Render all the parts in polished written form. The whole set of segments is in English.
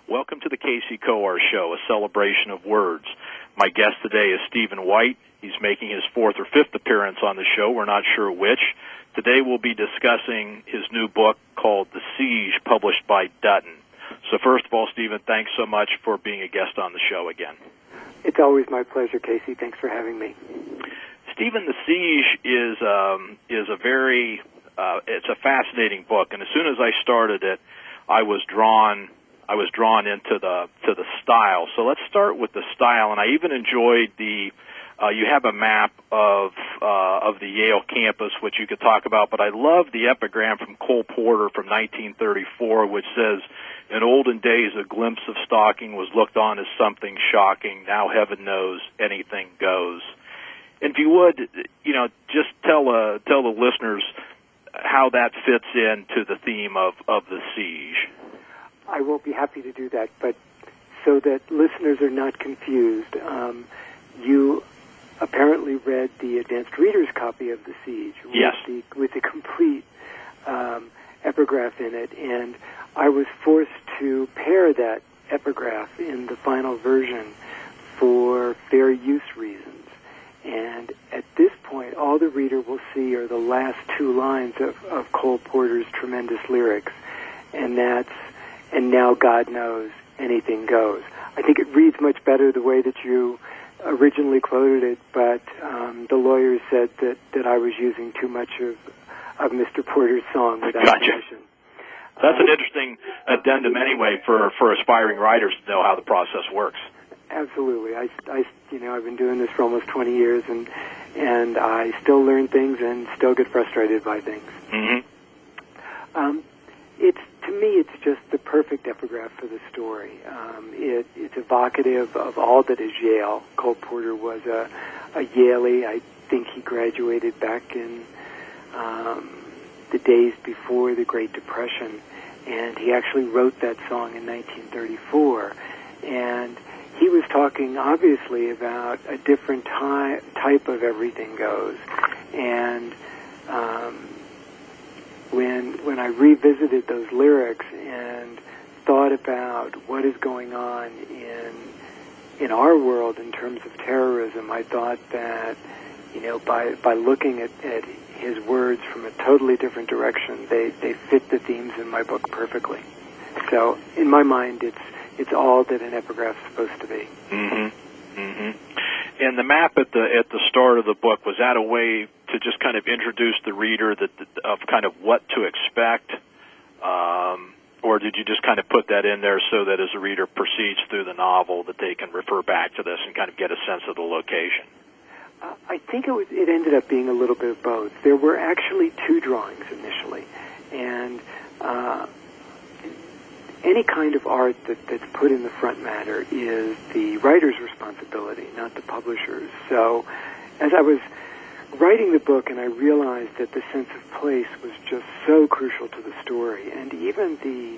Welcome to the Casey Coar Show, a celebration of words. My guest today is Stephen White. He's making his fourth or fifth appearance on the show. We're not sure which. Today we'll be discussing his new book called The Siege, published by Dutton. So first of all, Stephen, thanks so much for being a guest on the show again. It's always my pleasure, Casey. Thanks for having me. Stephen, The Siege is a very it's a fascinating book, and as soon as I started it, I was drawn into the style. So let's start with the style, and I even enjoyed you have a map of the Yale campus, which you could talk about, but I love the epigram from Cole Porter from 1934, which says, "In olden days, a glimpse of stalking was looked on as something shocking. Now, heaven knows, anything goes." And if you would, just tell the listeners how that fits into the theme of the siege. I will be happy to do that, but so that listeners are not confused, you apparently read the advanced reader's copy of The Siege. Yes. With the complete epigraph in it, and I was forced to pair that epigraph in the final version for fair use reasons. And at this point, all the reader will see are the last two lines of Cole Porter's tremendous lyrics, and now God knows, anything goes. I think it reads much better the way that you originally quoted it, but the lawyers said that I was using too much of Mr. Porter's song without permission. That's an interesting addendum anyway for aspiring writers to know how the process works. Absolutely. I've been doing this for almost 20 years, and I still learn things and still get frustrated by things. Mm-hmm. To me, it's just the perfect epigraph for the story. It's evocative of all that is Yale. Cole Porter was a Yalie. I think he graduated back in the days before the Great Depression, and he actually wrote that song in 1934. And he was talking, obviously, about a different type of everything goes. And when I revisited those lyrics and thought about what is going on in our world in terms of terrorism, I thought that, by looking at his words from a totally different direction, they fit the themes in my book perfectly. So, in my mind, it's all that an epigraph is supposed to be. Mm-hmm. Mm-hmm. And the map at the start of the book, was that a way to just kind of introduce the reader of kind of what to expect, or did you just kind of put that in there so that as the reader proceeds through the novel that they can refer back to this and kind of get a sense of the location? I think it ended up being a little bit of both. There were actually two drawings initially, and any kind of art that's put in the front matter is the writer's responsibility, not the publisher's. So as I was writing the book and I realized that the sense of place was just so crucial to the story, and even the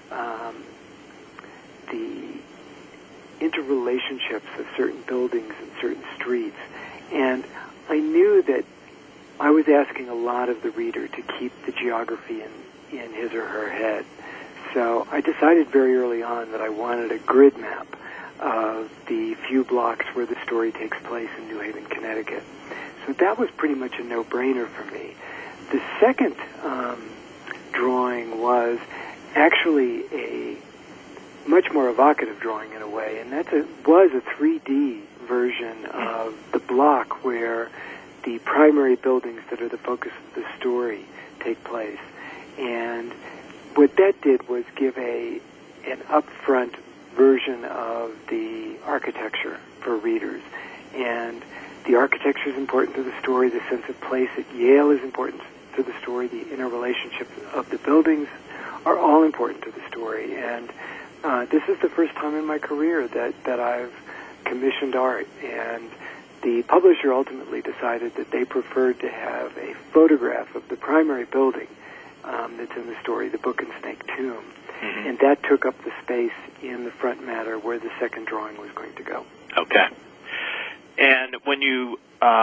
interrelationships of certain buildings and certain streets, and I knew that I was asking a lot of the reader to keep the geography in his or her head. So I decided very early on that I wanted a grid map of the few blocks where the story takes place in New Haven, Connecticut. So that was pretty much a no-brainer for me. The second drawing was actually a much more evocative drawing in a way, and was a 3D version of the block where the primary buildings that are the focus of the story take place. And what that did was give an upfront version of the architecture for readers. And the architecture is important to the story. The sense of place at Yale is important to the story. The interrelationship of the buildings are all important to the story. And this is the first time in my career that I've commissioned art. And the publisher ultimately decided that they preferred to have a photograph of the primary building that's in the story, the Book and Snake Tomb. Mm-hmm. And that took up the space in the front matter where the second drawing was going to go. Okay. And when you,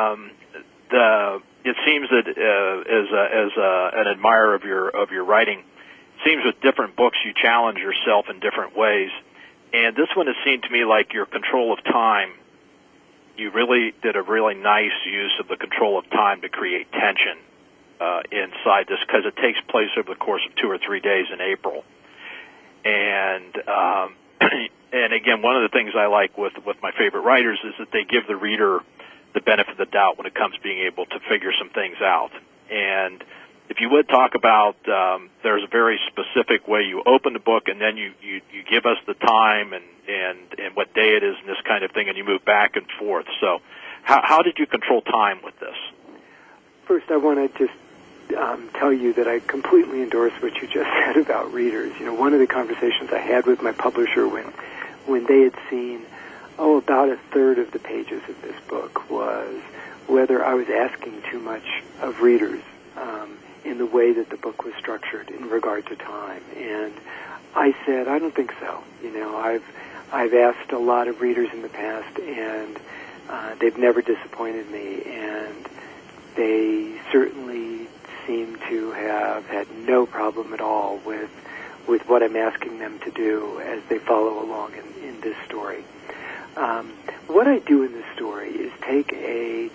it seems that as an admirer of your writing, it seems with different books you challenge yourself in different ways. And this one has seemed to me like your control of time. You really did a really nice use of the control of time to create tension inside this, because it takes place over the course of 2 or 3 days in April. And and again, one of the things I like with my favorite writers is that they give the reader the benefit of the doubt when it comes to being able to figure some things out. And if you would talk about, there's a very specific way you open the book, and then you give us the time and what day it is and this kind of thing, and you move back and forth. So how did you control time with this? First, I want to just tell you that I completely endorse what you just said about readers. You know, one of the conversations I had with my publisher when they had seen, about a third of the pages of this book was whether I was asking too much of readers in the way that the book was structured in regard to time. And I said, I don't think so. You know, I've asked a lot of readers in the past, and they've never disappointed me, and they certainly seem to have had no problem at all with what I'm asking them to do as they follow along in this story. What I do in this story is take a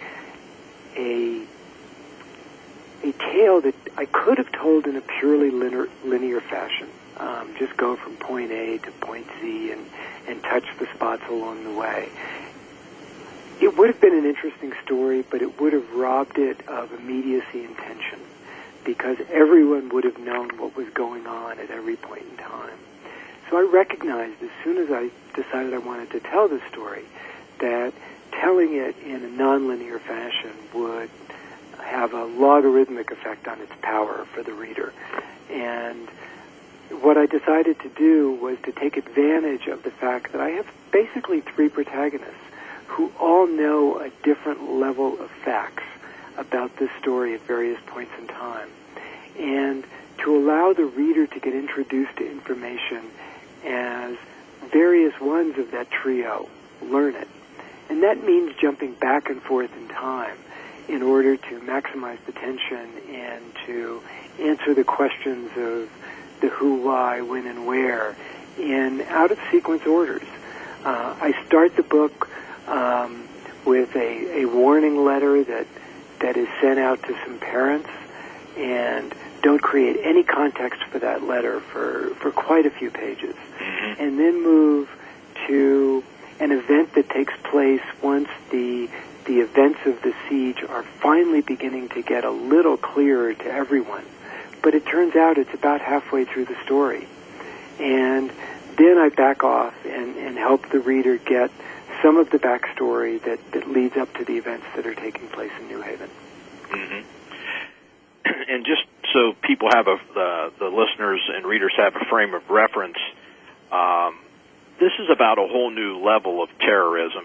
tale that I could have told in a purely linear fashion. Just go from point A to point Z and touch the spots along the way. It would have been an interesting story, but it would have robbed it of immediacy and tension, because everyone would have known what was going on at every point in time. So I recognized as soon as I decided I wanted to tell this story that telling it in a nonlinear fashion would have a logarithmic effect on its power for the reader. And what I decided to do was to take advantage of the fact that I have basically 3 protagonists who all know a different level of facts about this story at various points in time, and to allow the reader to get introduced to information as various ones of that trio learn it. And that means jumping back and forth in time in order to maximize the tension and to answer the questions of the who, why, when, and where in out-of-sequence orders. I start the book with a warning letter that is sent out to some parents, and don't create any context for that letter for quite a few pages. Mm-hmm. And then move to an event that takes place once the events of the siege are finally beginning to get a little clearer to everyone. But it turns out it's about halfway through the story. And then I back off and help the reader get some of the backstory that leads up to the events that are taking place in New Haven. Mm-hmm. And just so people have the listeners and readers have a frame of reference, this is about a whole new level of terrorism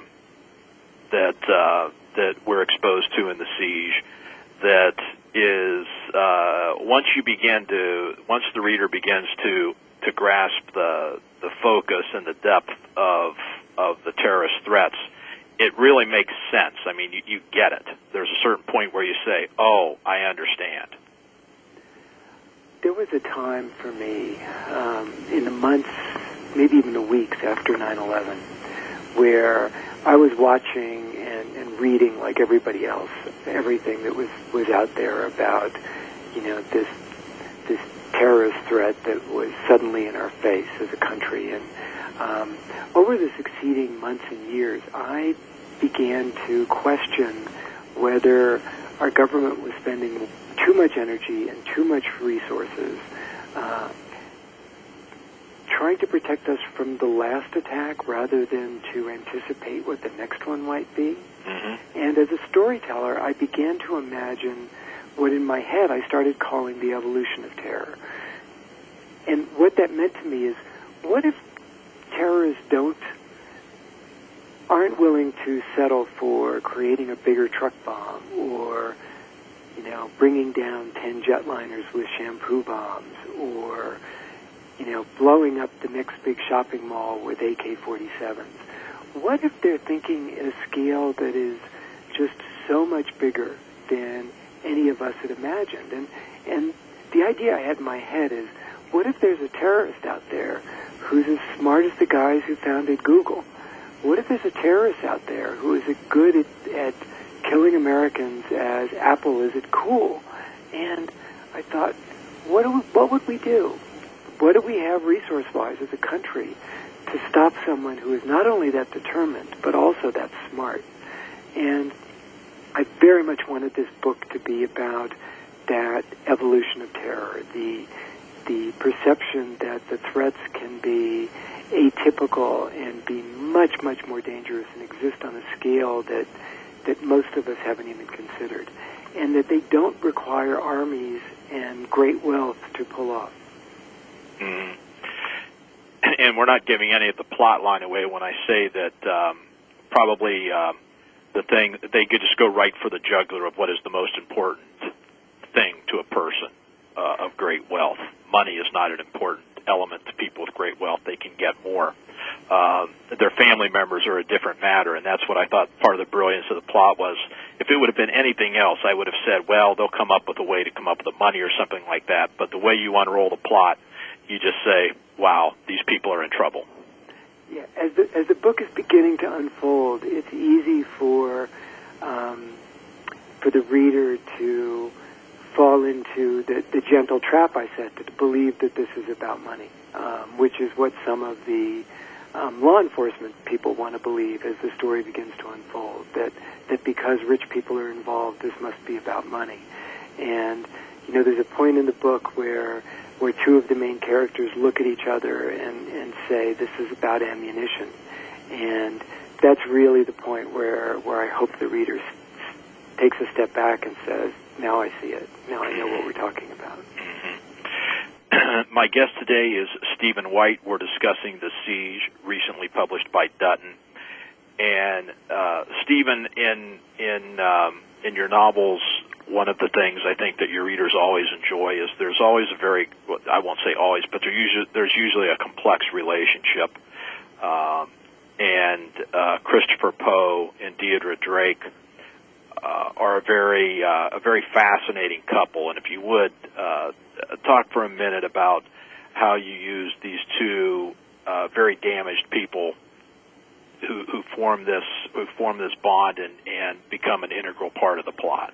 that we're exposed to in the siege. That is once the reader begins to grasp the focus and the depth of the terrorist threats, it really makes sense. I mean, you get it. There's a certain point where you say, oh, I understand. There was a time for me in the months, maybe even the weeks after 9/11, where I was watching and reading, like everybody else, everything that was out there about, this terrorist threat that was suddenly in our face as a country. And over the succeeding months and years, I began to question whether our government was spending too much energy and too much resources trying to protect us from the last attack rather than to anticipate what the next one might be. Mm-hmm. And as a storyteller, I began to imagine what in my head I started calling the evolution of terror. And what that meant to me is, what if terrorists aren't willing to settle for creating a bigger truck bomb or, bringing down 10 jetliners with shampoo bombs or, blowing up the next big shopping mall with AK-47s? What if they're thinking at a scale that is just so much bigger than any of us had imagined? And the idea I had in my head is, what if there's a terrorist out there who's as smart as the guys who founded Google? What if there's a terrorist out there who is as good at killing Americans as Apple is at cool? And I thought, what would we do? What do we have resource-wise as a country to stop someone who is not only that determined, but also that smart? And I very much wanted this book to be about that evolution of terror, the perception that the threats can be atypical and be much, much more dangerous and exist on a scale that most of us haven't even considered, and that they don't require armies and great wealth to pull off. Mm-hmm. And we're not giving any of the plot line away when I say that probably the thing, they could just go right for the jugular of what is the most important thing to a person of great wealth. Money is not an important element to people with great wealth. They can get more. Their family members are a different matter, and that's what I thought part of the brilliance of the plot was. If it would have been anything else, I would have said, well, they'll come up with a way to come up with the money or something like that. But the way you unroll the plot, you just say, wow, these people are in trouble. Yeah, as the book is beginning to unfold, it's easy for the reader to fall into the gentle trap I set, to believe that this is about money, which is what some of the law enforcement people want to believe as the story begins to unfold, that because rich people are involved, this must be about money. And, there's a point in the book where two of the main characters look at each other and say, this is about ammunition. And that's really the point where I hope the reader takes a step back and says, now I see it. Now I know what we're talking about. Mm-hmm. My guest today is Stephen White. We're discussing The Siege, recently published by Dutton. And Stephen, in your novels, one of the things I think that your readers always enjoy is there's always I won't say always, but there's usually a complex relationship. And Christopher Poe and Deirdre Drake are a very fascinating couple. And if you would talk for a minute about how you use these two very damaged people who form this bond and become an integral part of the plot.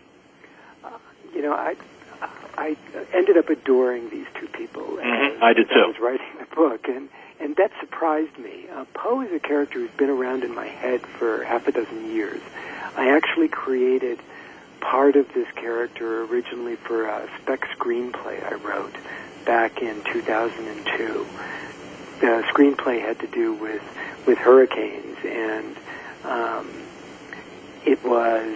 I ended up adoring these two people. Mm-hmm. I did too. I was writing the book, and that surprised me. Poe is a character who's been around in my head for half a dozen years. I actually created part of this character originally for a spec screenplay I wrote back in 2002. The screenplay had to do with hurricanes, and it was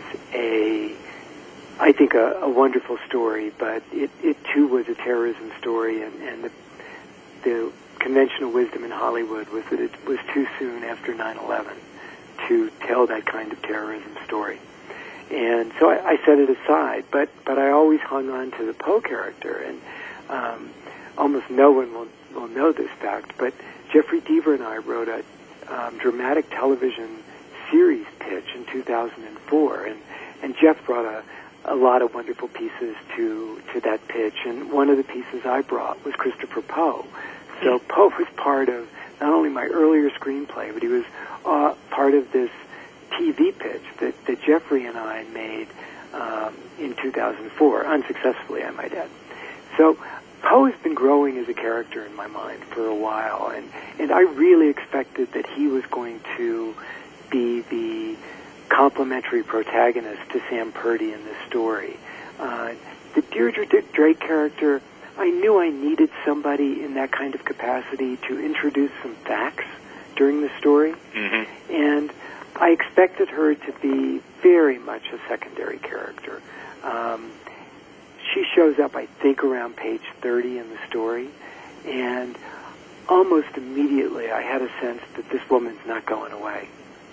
I think a wonderful story, but it too was a terrorism story, and the conventional wisdom in Hollywood was that it was too soon after 9/11 to tell that kind of terrorism story. And so I set it aside, but I always hung on to the Poe character, and almost no one will know this fact, but Jeffrey Deaver and I wrote a dramatic television series pitch in 2004, and Jeff brought a lot of wonderful pieces to that pitch, and one of the pieces I brought was Christopher Poe. So Poe was part of not only my earlier screenplay, but he was part of this TV pitch that Jeffrey and I made in 2004, unsuccessfully, I might add. So Poe has been growing as a character in my mind for a while, and I really expected that he was going to be the complementary protagonist to Sam Purdy in this story. The Deirdre Drake character, I knew I needed somebody in that kind of capacity to introduce some facts during the story, mm-hmm. and I expected her to be very much a secondary character. She shows up, I think, around page 30 in the story, and almost immediately I had a sense that this woman's not going away.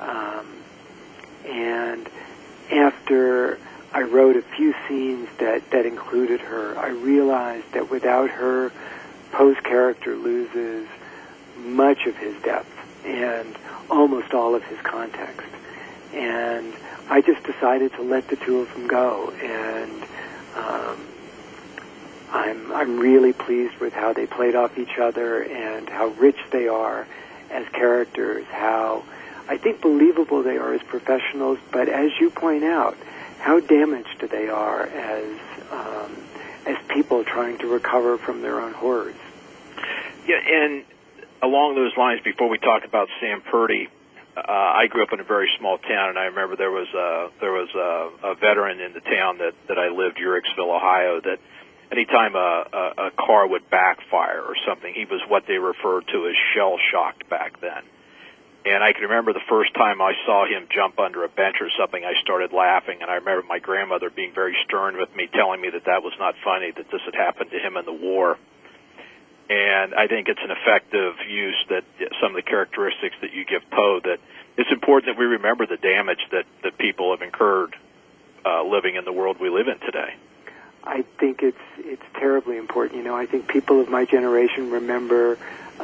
And after I wrote a few scenes that included her, I realized that without her, Poe's character loses much of his depth and almost all of his context. And I just decided to let the two of them go, and I'm really pleased with how they played off each other and how rich they are as characters, how I think believable they are as professionals, but as you point out, how damaged they are as people trying to recover from their own horrors. Yeah, and along those lines, before we talk about Sam Purdy, I grew up in a very small town, and I remember there was a veteran in the town that I lived, Uricksville, Ohio, that anytime a car would backfire or something, he was what they referred to as shell-shocked back then. And I can remember the first time I saw him jump under a bench or something, I started laughing, and I remember my grandmother being very stern with me, telling me that was not funny, that this had happened to him in the war. And I think it's an effective use that some of the characteristics that you give Poe, that it's important that we remember the damage that people have incurred living in the world we live in today. I think it's terribly important. You know, I think people of my generation remember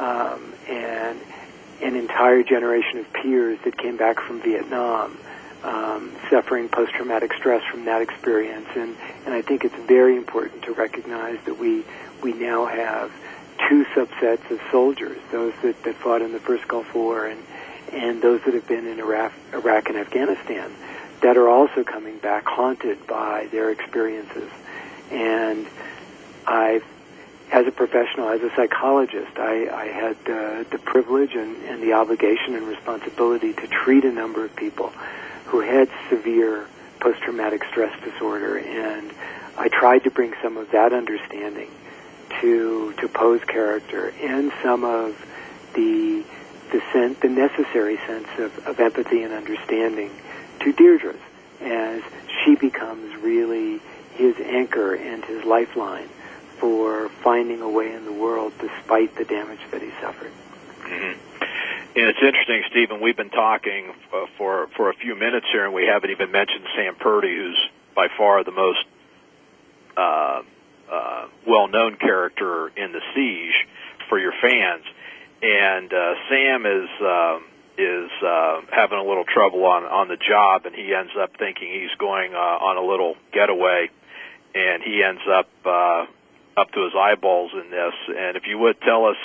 an entire generation of peers that came back from Vietnam, suffering post-traumatic stress from that experience. And I think it's very important to recognize that we now have two subsets of soldiers, those that fought in the first Gulf War and those that have been in Iraq and Afghanistan, that are also coming back haunted by their experiences. And as a professional, as a psychologist, I had the privilege and the obligation and responsibility to treat a number of people who had severe post-traumatic stress disorder, and I tried to bring some of that understanding to Poe's character and some of the necessary sense of empathy and understanding to Deirdre's, as she becomes really his anchor and his lifeline for finding a way in the world despite the damage that he suffered. Mm-hmm. And it's interesting, Stephen, we've been talking for a few minutes here, and we haven't even mentioned Sam Purdy, who's by far the most well-known character in The Siege for your fans. And Sam is having a little trouble on the job, and he ends up thinking he's going on a little getaway, and he ends up to his eyeballs in this. And if you would tell us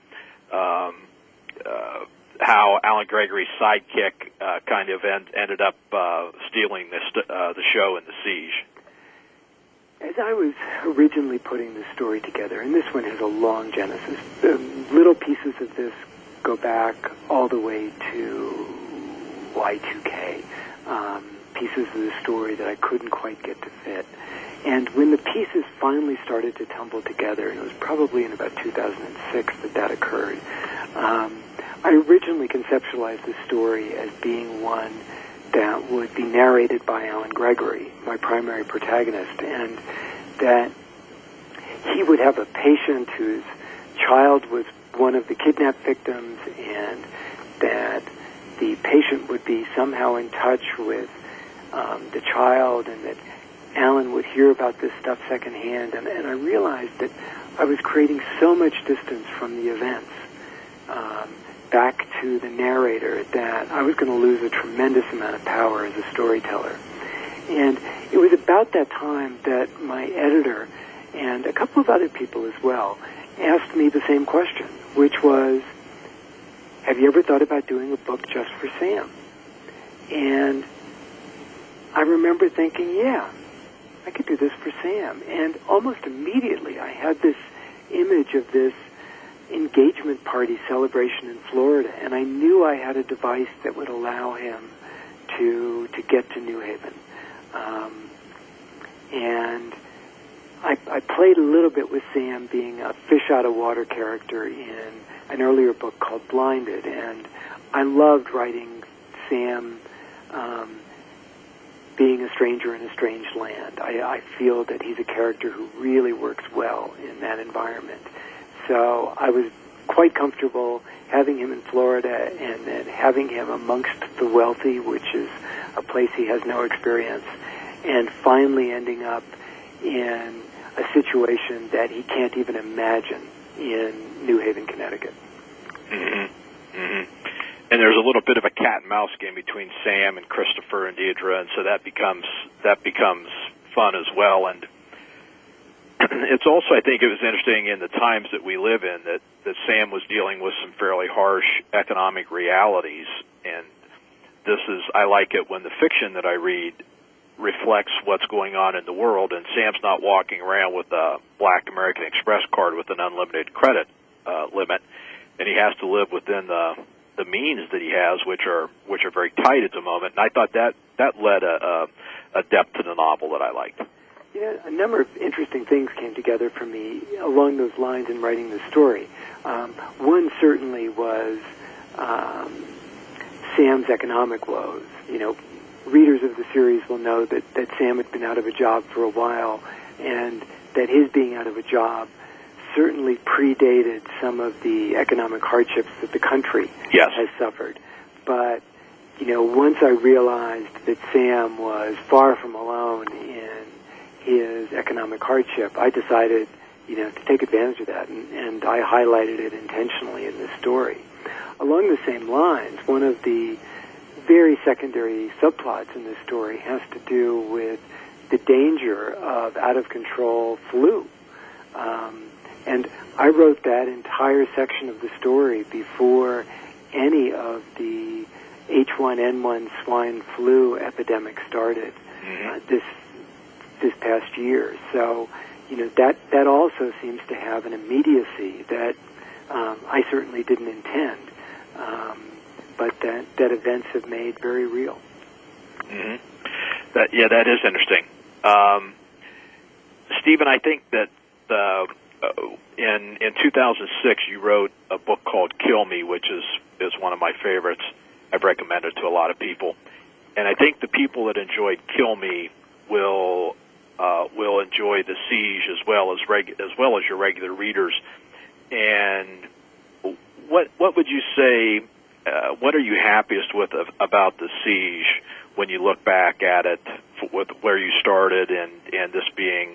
how Alan Gregory's sidekick kind of ended up stealing the show in The Siege. As I was originally putting this story together, and this one has a long genesis, little pieces of this go back all the way to Y2K, pieces of the story that I couldn't quite get to fit. And when the pieces finally started to tumble together, and it was probably in about 2006 that occurred, I originally conceptualized the story as being one that would be narrated by Alan Gregory, my primary protagonist, and that he would have a patient whose child was one of the kidnapped victims, and that the patient would be somehow in touch with the child, and that Alan would hear about this stuff secondhand. And I realized that I was creating so much distance from the events back to the narrator that I was going to lose a tremendous amount of power as a storyteller. And it was about that time that my editor and a couple of other people as well asked me the same question, which was, have you ever thought about doing a book just for Sam? And I remember thinking, yeah, I could do this for Sam. And almost immediately I had this image of this engagement party celebration in Florida, and I knew I had a device that would allow him to get to New Haven. And I played a little bit with Sam being a fish-out-of-water character in an earlier book called Blinded, and I loved writing Sam being a stranger in a strange land. I feel that he's a character who really works well in that environment. So I was quite comfortable having him in Florida and then having him amongst the wealthy, which is a place he has no experience, and finally ending up in a situation that he can't even imagine in New Haven, Connecticut. Mm-hmm. Mm-hmm. And there's a little bit of a cat and mouse game between Sam and Christopher and Deirdre, and so that becomes fun as well. And it's also, I think it was interesting in the times that we live in that Sam was dealing with some fairly harsh economic realities, and I like it when the fiction that I read reflects what's going on in the world, and Sam's not walking around with a black American Express card with an unlimited credit limit, and he has to live within the means that he has, which are very tight at the moment. And I thought that led a depth to the novel that I liked. Yeah, a number of interesting things came together for me along those lines in writing the story. One certainly was Sam's economic woes. Readers of the series will know that Sam had been out of a job for a while, and that his being out of a job certainly predated some of the economic hardships that the country has suffered. But, once I realized that Sam was far from alone in his economic hardship, I decided, to take advantage of that, and I highlighted it intentionally in this story. Along the same lines, one of the very secondary subplots in this story has to do with the danger of out-of-control flu. And I wrote that entire section of the story before any of the H1N1 swine flu epidemic started this past year. So, that also seems to have an immediacy that I certainly didn't intend, but that events have made very real. Mm-hmm. That is interesting. Stephen, I think that in 2006 you wrote a book called Kill Me, which is one of my favorites. I've recommended to a lot of people, and I think the people that enjoyed Kill Me will enjoy The Siege as well as your regular readers. And what would you say? What are you happiest with about The Siege when you look back at it, with where you started and this being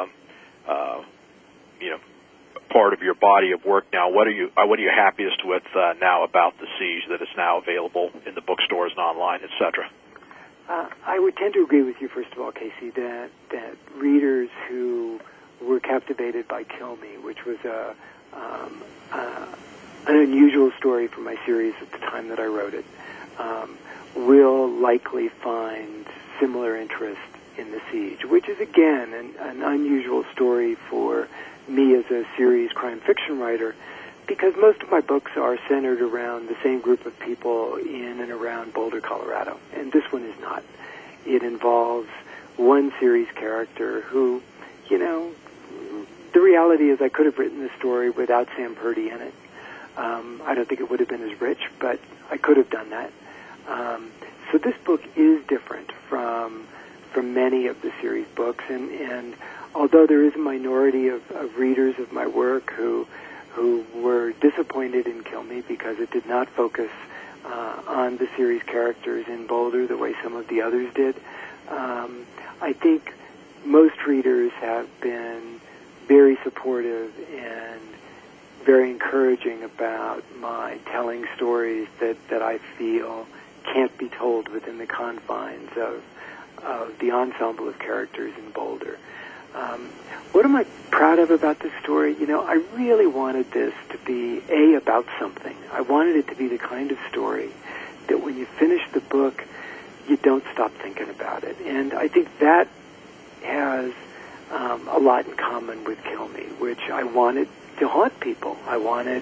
part of your body of work now? What are you happiest with now about The Siege, that it's now available in the bookstores and online, etc.? I would tend to agree with you, first of all, Casey, that readers who were captivated by Kill Me, which was an unusual story for my series at the time that I wrote it, will likely find similar interest in The Siege, which is, again, an unusual story for me as a series crime fiction writer, because most of my books are centered around the same group of people in and around Boulder, Colorado, and this one is not. It involves one series character who, the reality is I could have written this story without Sam Purdy in it. I don't think it would have been as rich, but I could have done that. So this book is different from many of the series books, and although there is a minority of readers of my work who were disappointed in Kill Me because it did not focus on the series characters in Boulder the way some of the others did, I think most readers have been very supportive and very encouraging about my telling stories that I feel can't be told within the confines of the ensemble of characters in Boulder. What am I proud of about this story? I really wanted this to be, about something. I wanted it to be the kind of story that when you finish the book, you don't stop thinking about it. And I think that has a lot in common with Kill Me, which I wanted to haunt people. I wanted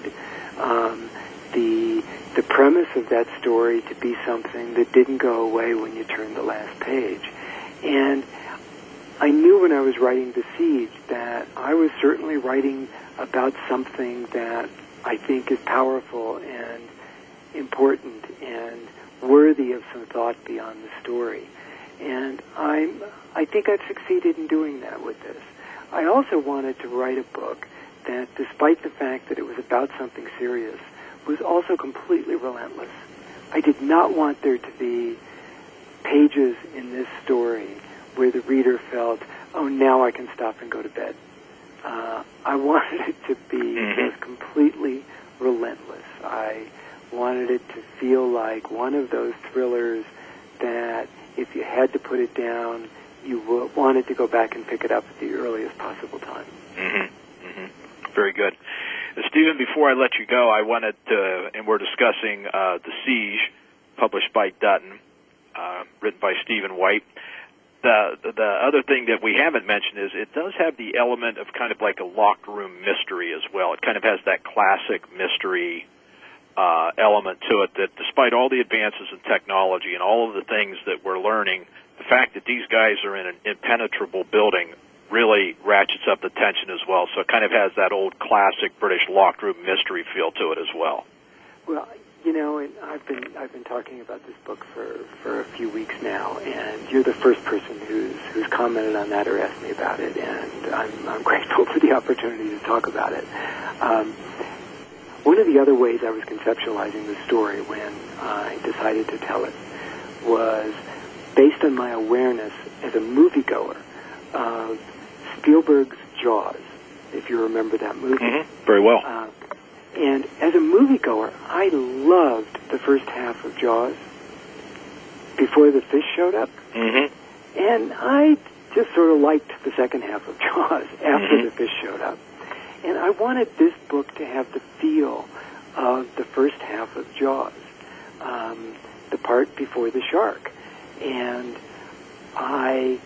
the premise of that story to be something that didn't go away when you turned the last page. And I knew when I was writing The Siege that I was certainly writing about something that I think is powerful and important and worthy of some thought beyond the story. And I think I've succeeded in doing that with this. I also wanted to write a book that, despite the fact that it was about something serious, was also completely relentless. I did not want there to be pages in this story where the reader felt, oh, now I can stop and go to bed. I wanted it to be just completely relentless. I wanted it to feel like one of those thrillers that if you had to put it down, you wanted to go back and pick it up at the earliest possible time. Mm-hmm. Mm-hmm. Very good. Stephen, before I let you go, I wanted to, and we're discussing The Siege, published by Dutton, written by Stephen White. The other thing that we haven't mentioned is it does have the element of kind of like a locked room mystery as well. It kind of has that classic mystery element to it, that despite all the advances in technology and all of the things that we're learning, the fact that these guys are in an impenetrable building really ratchets up the tension as well. So it kind of has that old classic British locked room mystery feel to it as well. Well, you know, and I've been talking about this book for a few weeks now, and you're the first person who's commented on that or asked me about it, and I'm grateful for the opportunity to talk about it. One of the other ways I was conceptualizing the story when I decided to tell it was based on my awareness as a moviegoer of Spielberg's Jaws, if you remember that movie. Mm-hmm. Very well. And as a moviegoer, I loved the first half of Jaws before the fish showed up. Mm-hmm. And I just sort of liked the second half of Jaws after the fish showed up. And I wanted this book to have the feel of the first half of Jaws, the part before the shark. And I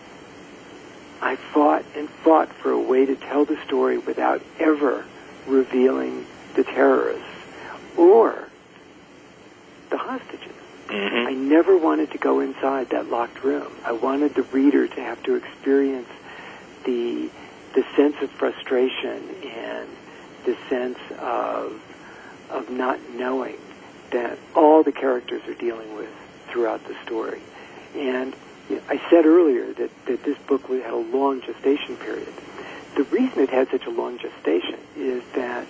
fought and fought for a way to tell the story without ever revealing the terrorists or the hostages. Mm-hmm. I never wanted to go inside that locked room. I wanted the reader to have to experience the sense of frustration and the sense of not knowing that all the characters are dealing with throughout the story. And I said earlier that this book had a long gestation period. The reason it had such a long gestation is that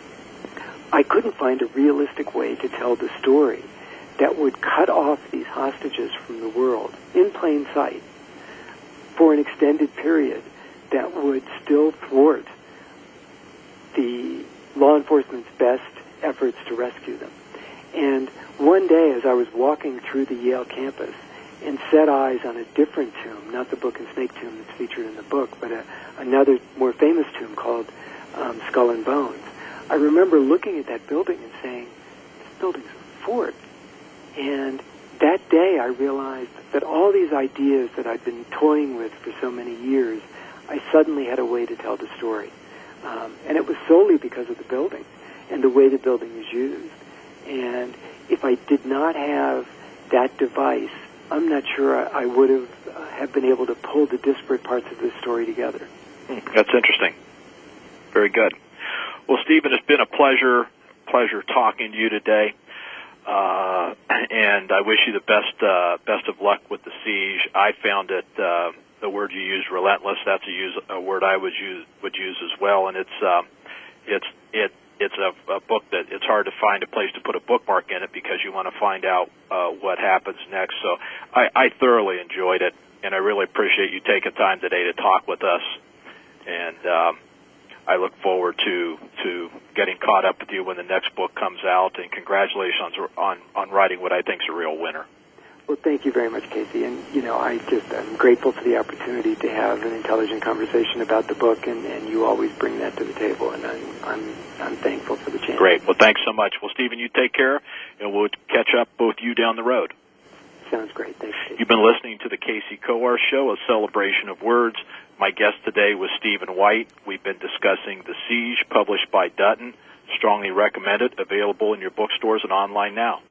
I couldn't find a realistic way to tell the story that would cut off these hostages from the world in plain sight for an extended period that would still thwart the law enforcement's best efforts to rescue them. And one day, as I was walking through the Yale campus and set eyes on a different tomb, not the Book and Snake tomb that's featured in the book, but another more famous tomb called Skull and Bones, I remember looking at that building and saying, this building's a fort. And that day I realized that all these ideas that I'd been toying with for so many years, I suddenly had a way to tell the story. And it was solely because of the building and the way the building is used. And if I did not have that device, I'm not sure I would have been able to pull the disparate parts of this story together. That's interesting. Very good. Well, Stephen, it's been a pleasure talking to you today. And I wish you the best of luck with The Siege. I found it, the word you used, relentless. That's a word I would use as well. And it's a book that it's hard to find a place to put a bookmark in it because you want to find out what happens next. So I thoroughly enjoyed it, and I really appreciate you taking time today to talk with us. And I look forward to getting caught up with you when the next book comes out, and congratulations on writing what I think is a real winner. Well, thank you very much, Casey. And, I'm grateful for the opportunity to have an intelligent conversation about the book, and you always bring that to the table, and I'm thankful for the chance. Great. Well, thanks so much. Well, Stephen, you take care, and we'll catch up both you down the road. Sounds great. Thanks, Casey. You've been listening to the Casey Coar Show, a celebration of words. My guest today was Stephen White. We've been discussing The Siege, published by Dutton. Strongly recommended, available in your bookstores and online now.